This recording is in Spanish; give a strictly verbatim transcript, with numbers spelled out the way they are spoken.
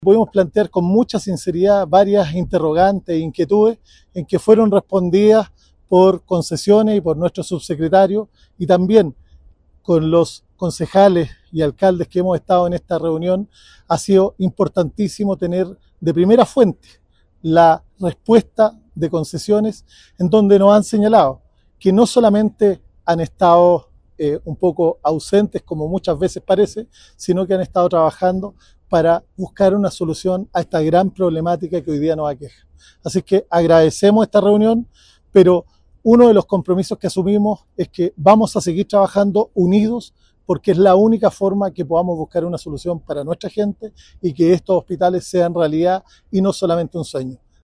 Pudimos plantear con mucha sinceridad varias interrogantes e inquietudes en que fueron respondidas por concesiones y por nuestro subsecretario, y también con los concejales y alcaldes que hemos estado en esta reunión. Ha sido importantísimo tener de primera fuente la respuesta de concesiones, en donde nos han señalado que no solamente han estado eh, un poco ausentes, como muchas veces parece, sino que han estado trabajando para buscar una solución a esta gran problemática que hoy día nos aqueja. Así que agradecemos esta reunión, pero uno de los compromisos que asumimos es que vamos a seguir trabajando unidos, porque es la única forma que podamos buscar una solución para nuestra gente y que estos hospitales sean realidad y no solamente un sueño.